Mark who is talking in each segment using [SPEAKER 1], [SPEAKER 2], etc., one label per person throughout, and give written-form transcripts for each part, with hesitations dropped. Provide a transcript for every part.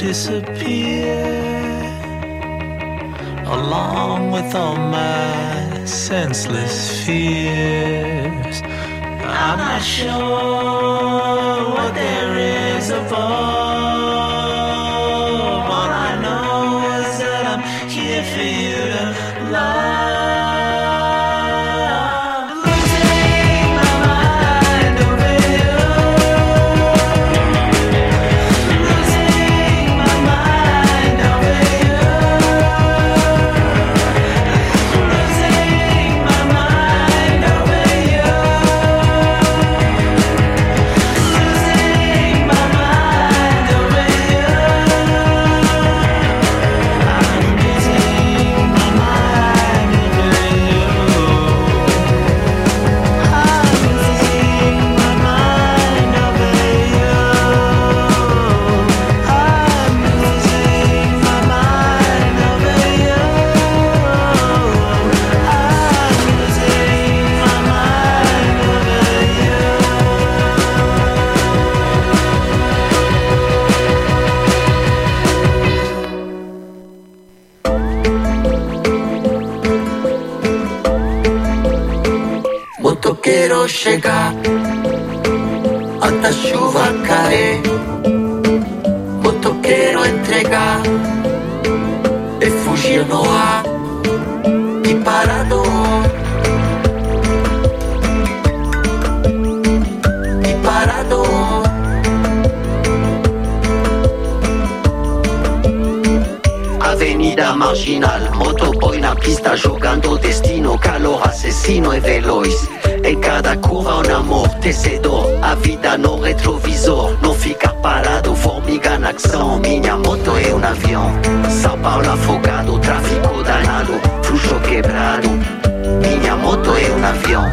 [SPEAKER 1] disappear along with all my senseless fears. I'm not sure what there is above. All I know is that I'm here for you to love.
[SPEAKER 2] Motoqueiro chegar, a chuva cair. Motoqueiro entregar e fugir no ar e parado. E parado. Avenida Marginal, motoboy na pista jogando destino, calor assassino e veloz. Em cada curva um amortecedor, a vida no retrovisor. Não ficar parado, formiga na ação. Minha moto é um avião. São Paulo afogado, tráfico danado, fluxo quebrado. Minha moto é um avião.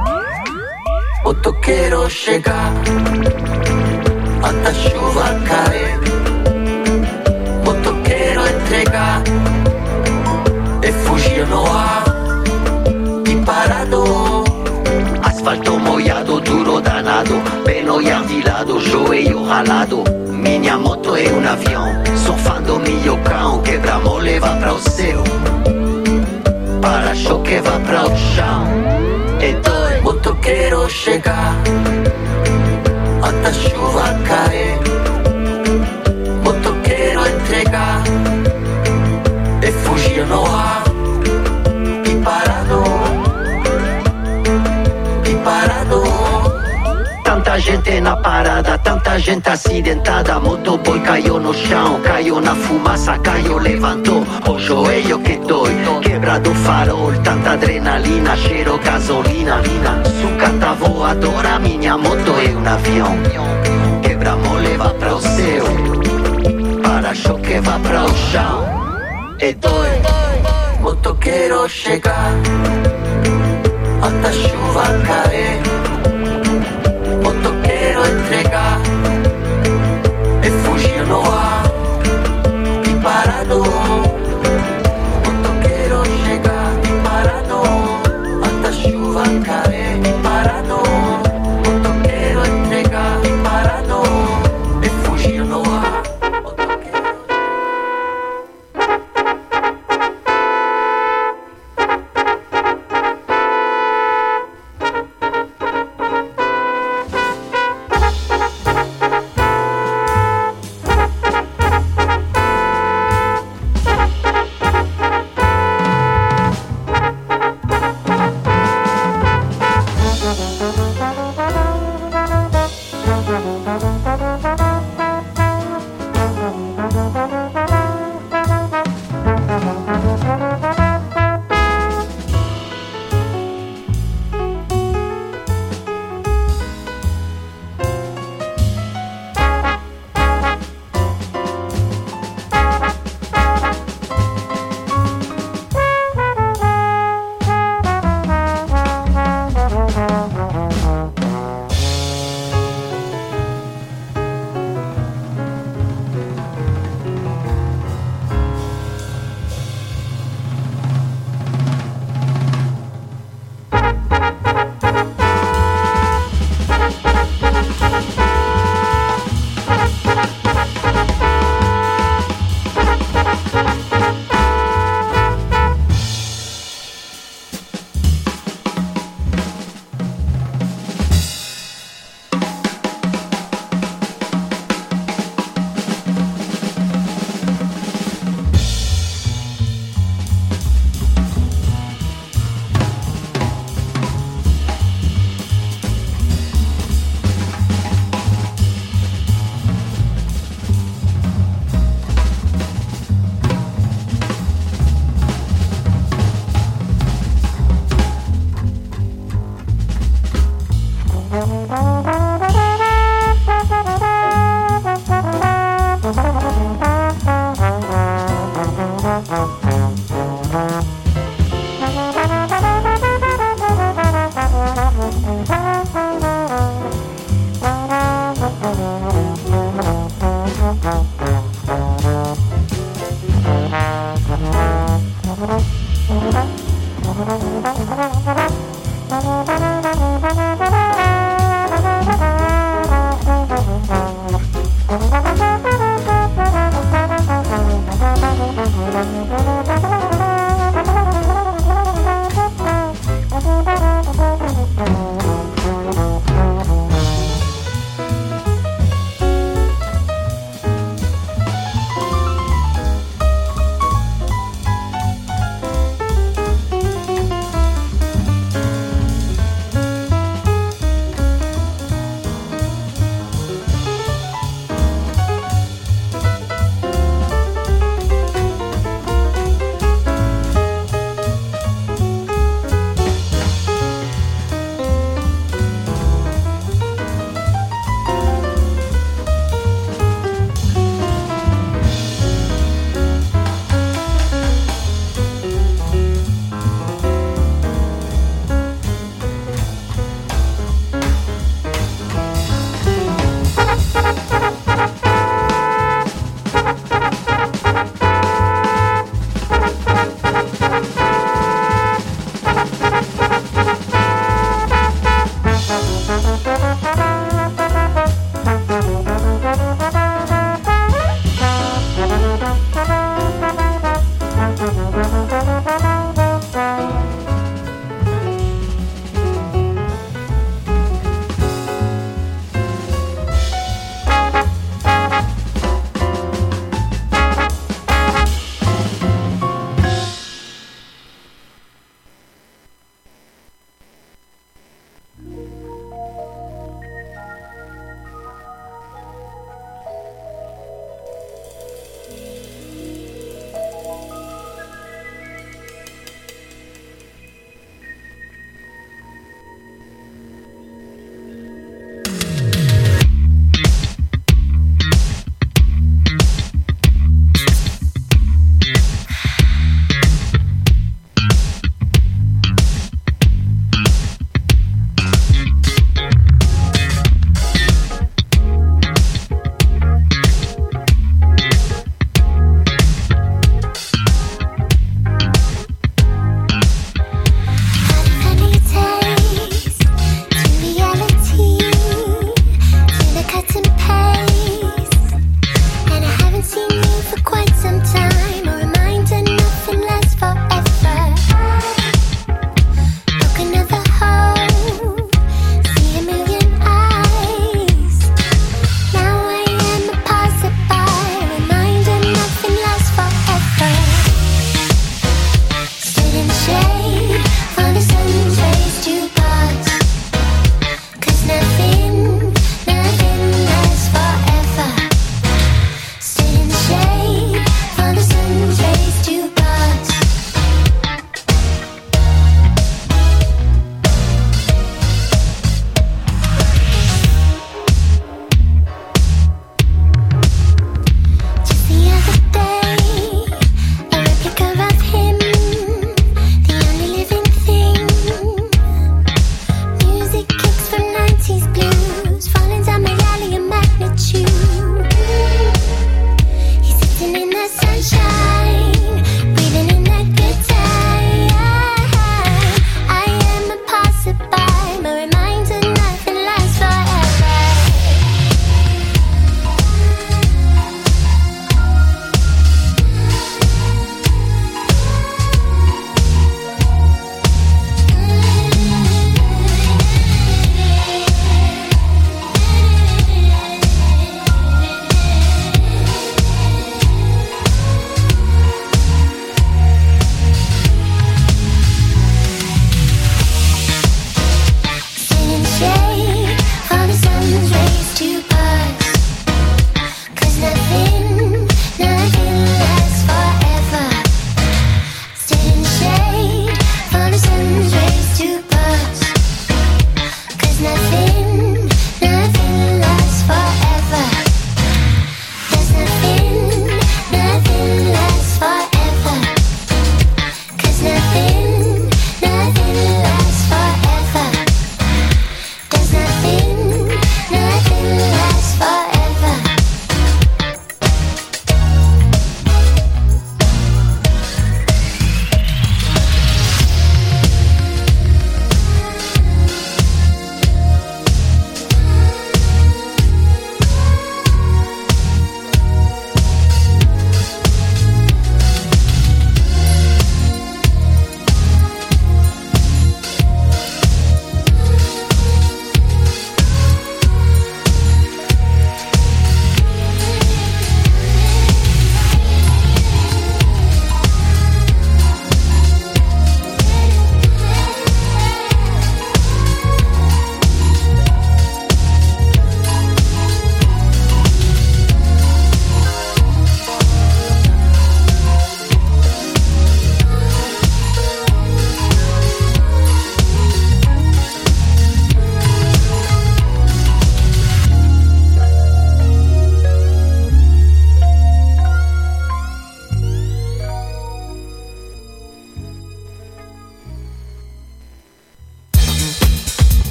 [SPEAKER 2] Motoqueiro chegar, até chuva cair. Motoqueiro entregar e fugir no ar e parado. Asfalto molhado, duro danado, bem olhar de lado, joelho ralado. Minha moto é um avião, surfando milho cão, quebra-mole vai para o céu, para-choque vai para o chão. Então, motoqueiro chegar, até chuva cair. Motoqueiro entregar e fugir no ar e parado. Tanta gente na parada, tanta gente acidentada. Motoboy caiu no chão, caiu na fumaça, caiu, levantou o joelho que dói, quebrado farol, tanta adrenalina, cheiro gasolina. Sucata voadora, minha moto é um avião. Quebra-mole vai para o céu, para-choque vai para o chão. E dói, motoqueiro chegar, até chuva cair. Motoqueiro entregar e fugir no ar e parado. Motoqueiro chegar e parado, até chuva cair e parado. Motoqueiro entregar e parado e fugir no ar.
[SPEAKER 3] Nothing lasts forever. Sit in shade.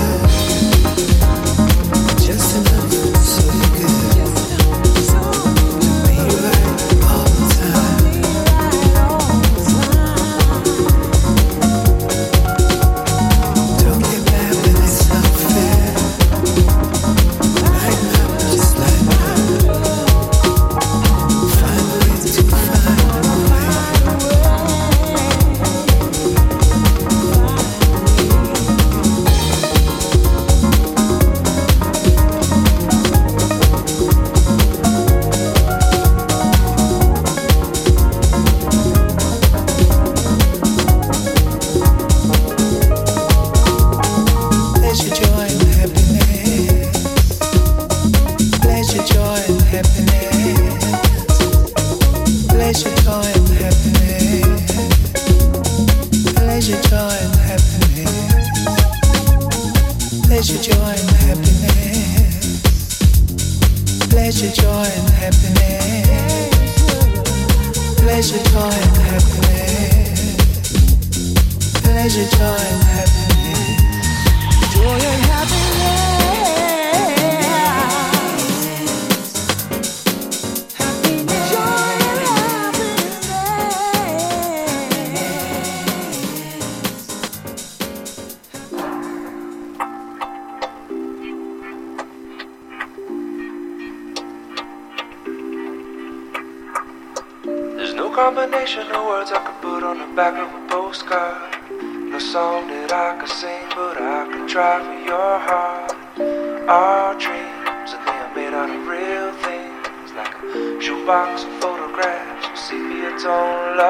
[SPEAKER 3] Combination of words I could put on the back of a postcard. No song that I could sing, but I could try for your heart. Our dreams, and they are made out of real things, like a shoebox of photographs with sepia tone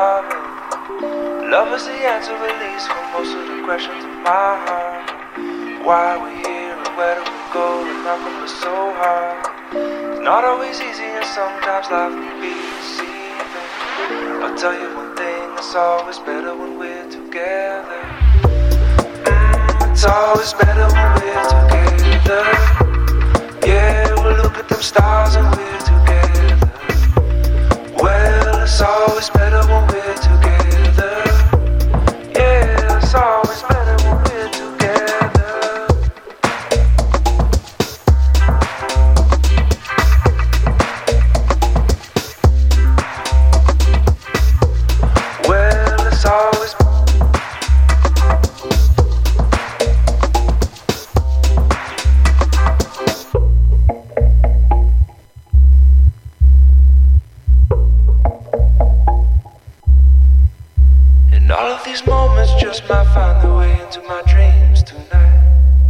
[SPEAKER 3] loving. Love is the answer, at least, for most of the questions in my heart. Why we here and where do we go, and how come it's so hard? It's not always easy, and sometimes life can be deceiving. I'll tell you one thing, it's always better when we're together. It's always better when we're together. Yeah, we'll look at them stars and we're together. Well, it's always better when we're together. Yeah, it's always better when we're together. All of these moments just might find their way into my dreams tonight.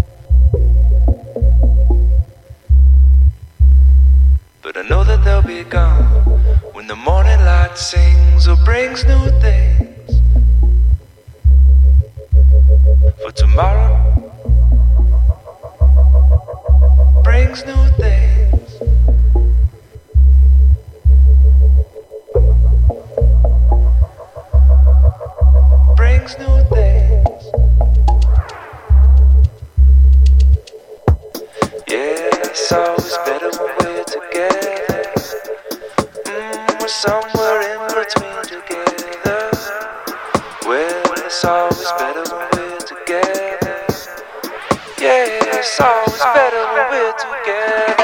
[SPEAKER 3] But I know that they'll be gone when the morning light sings or brings new things. For tomorrow brings new things. Brings new things. Yeah, it's always better when we're together. We're somewhere in between together. Well, it's always better when we're together. Yeah, it's always better when we're together.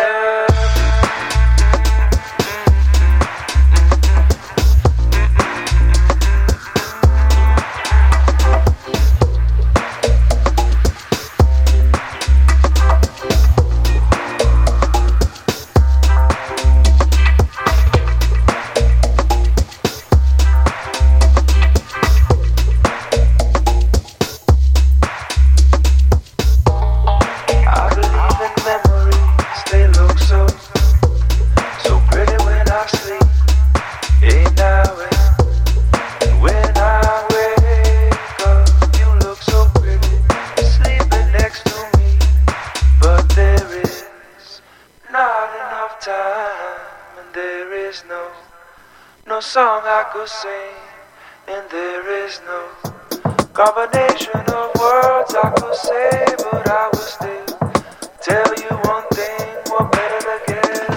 [SPEAKER 3] No song I could sing, and there is no combination of words I could say, but I will still tell you one thing, we're better together.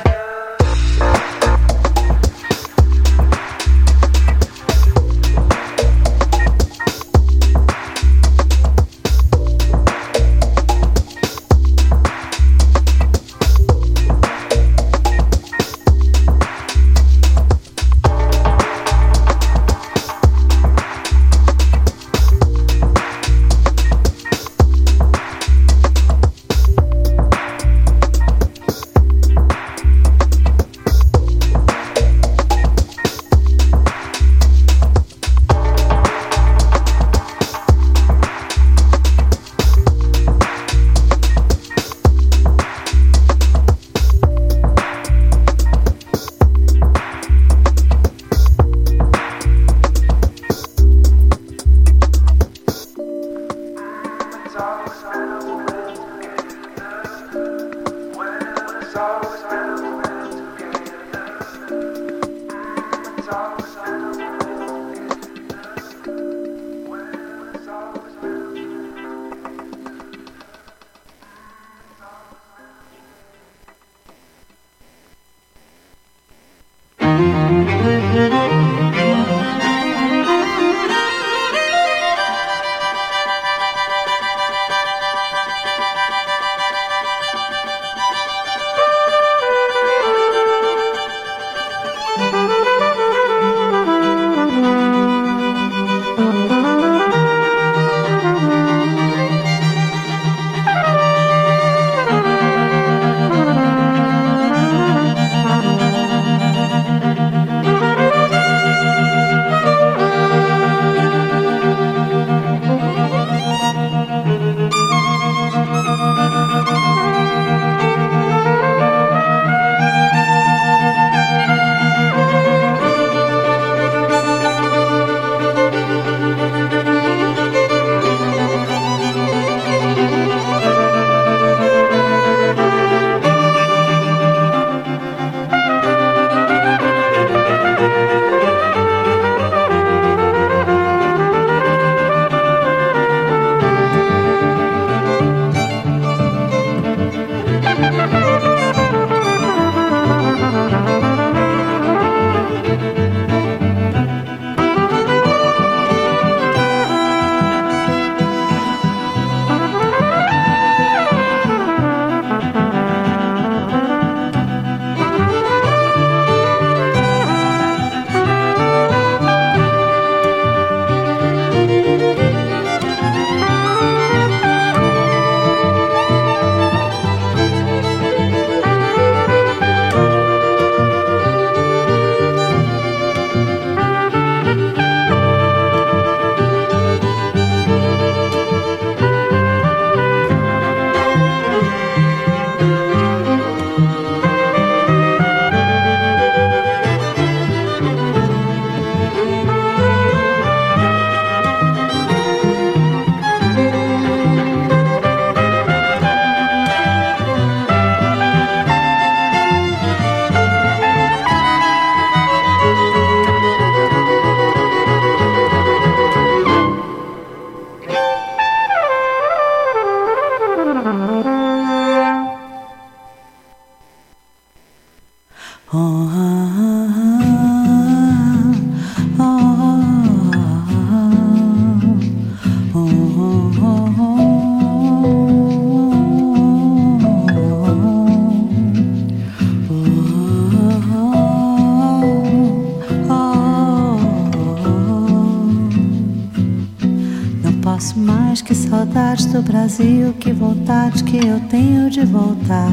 [SPEAKER 4] saudades do Brasil, que vontade que eu tenho de voltar.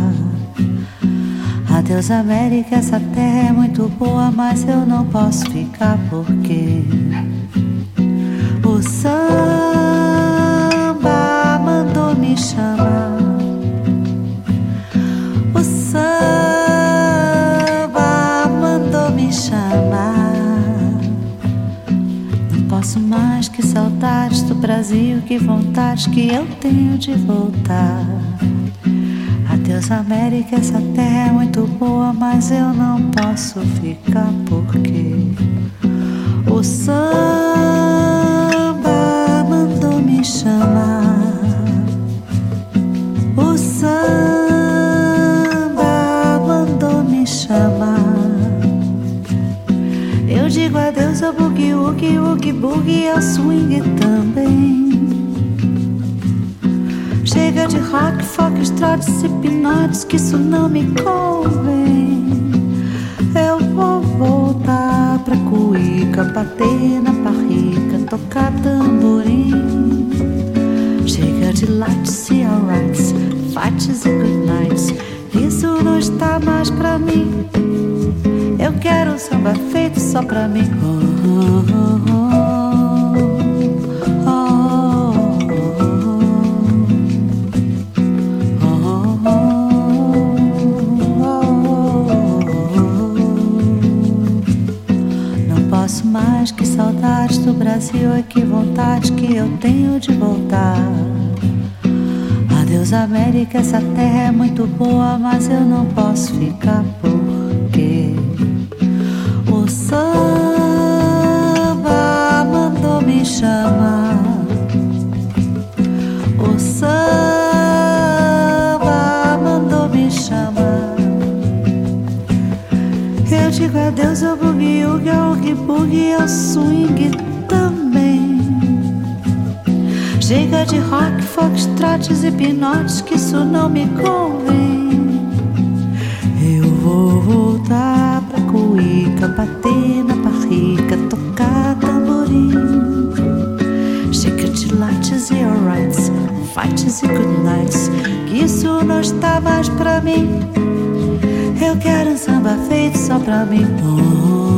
[SPEAKER 4] Adeus América, essa terra é muito boa, mas eu não posso ficar porque o samba mandou me chamar. O samba mandou me chamar. Não posso mais, que saudades do Brasil, que vontade que eu tenho de voltar. Adeus América, essa terra é muito boa, mas eu não posso ficar porque o samba mandou me chamar. O samba mandou me chamar. Eu digo adeus ao boogie, woogie, woogie, boogie, ao swing também. Chega de rock, folk, estrados e pinotes, que isso não me convém. Eu vou voltar pra cuíca, bater na barriga, tocar tamborim. Chega de lights e alrights, fights e good nights, isso não está mais pra mim. Eu quero um samba feito só pra mim. Mais que saudades do Brasil, é que vontade que eu tenho de voltar. Adeus Deus América, essa terra é muito boa, mas eu não posso ficar porque o samba mandou me chamar. O samba mandou me chamar. Eu digo adeus ao boogie-woogie, ao oogie-boogie, ao swing também. Chega de rock, foxtrotes e pinotes, que isso não me convém. Eu vou voltar pra cuíca, bater na barriga, tocar tamborim. Chega de lattes e alrights, fights e good nights, que isso não está mais pra mim. Eu quero um samba feito só pra mim.